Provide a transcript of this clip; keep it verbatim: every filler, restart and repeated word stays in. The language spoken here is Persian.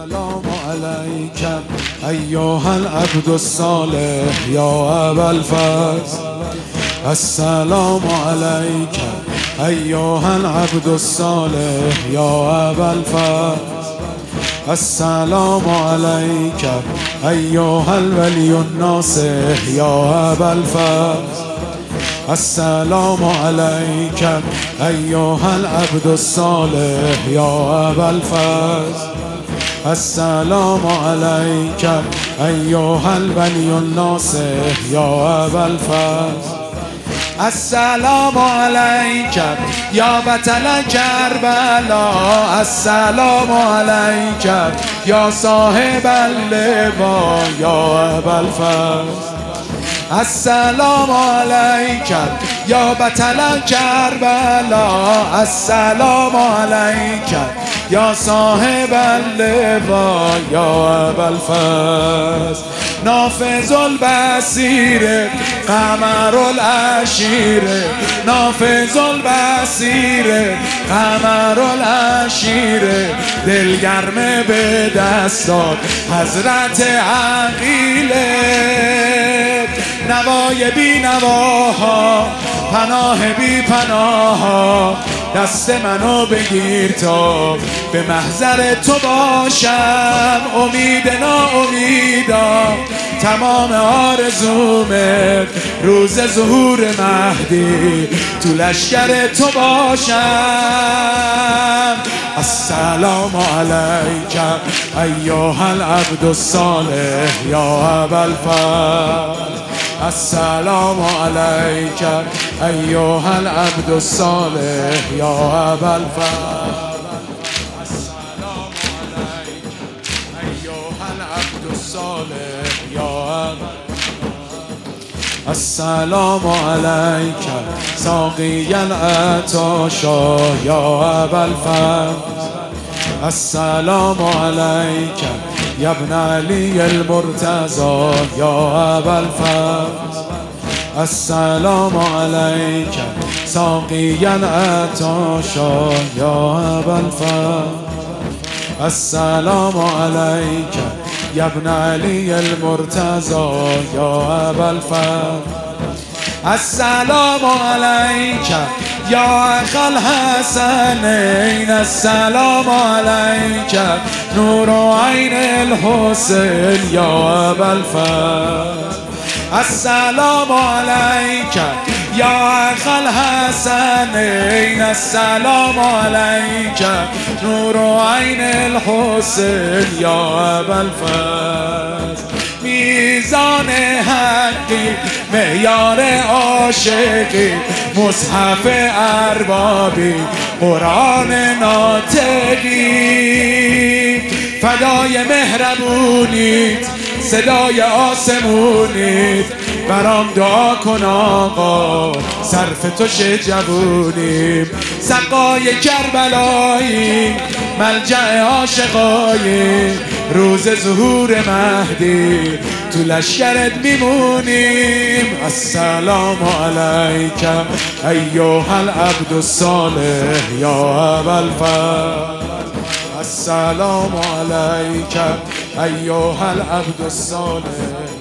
السلام عليك أيها العبد الصالح يا أبا الفضل. السلام عليك أيها العبد الصالح يا أبا الفضل. السلام عليك أيها الولي الناصح يا أبا الفضل. السلام عليك أيها العبد الصالح يا أبا الفضل. السلام عليك أيها الولي الناصح يا أبا الفضل. السلام عليك يا بطل کربلا. السلام عليك يا صاحب اللواء يا أبا الفضل. السلام عليك يا بطل کربلا. السلام عليك يا صاحب اللواء يا أبا الفضل. نافذ البصیر قمر العشیر. نافذ البصیر قمر العشیر. دلگرم به دستات حضرت عقیله. نوای بی نواها پناه بی پناها. دست منو بگیر تا به محضر تو باشم. امید ناامیدا تمام آرزومت روز ظهور مهدی تو لشکر تو باشم. السلام عليك أيها العبد الصالح يا أبا الفضل. السلام عليك أيها العبد الصالح يا أبا الفضل. السلام عليك أيها العبد الصالح يا أبا الفضل. السلام عليك ساقي العطاشا يا أبا الفضل. السلام عليك يا ابن علي المرتضى يا أبا الفضل. السلام عليك ساقي العطاشا يا أبا الفضل. السلام عليك يا ابن علي المرتضى يا أبا الفضل. السلام عليك يا أخ الحسنين. السلام عليك نور عين الحسين يا أبا الفضل. السلام عليك يا أخ الحسنين. السلام عليك نور عين الحسين يا أبا الفضل. میزان حقی معیار عاشقی مصحف اربابی قرآن ناطقی. فدای مهربونیت صدای آسمونیت. برام دعا کن آقا صرف تو شه جوونیم. سقای کربلایی ملجأ عاشقایی. روز ظهور مهدی تو لشکرت میمونیم. السلام عليك أيها العبد الصالح يا أبا الفضل. السلام عليك أيها العبد الصالح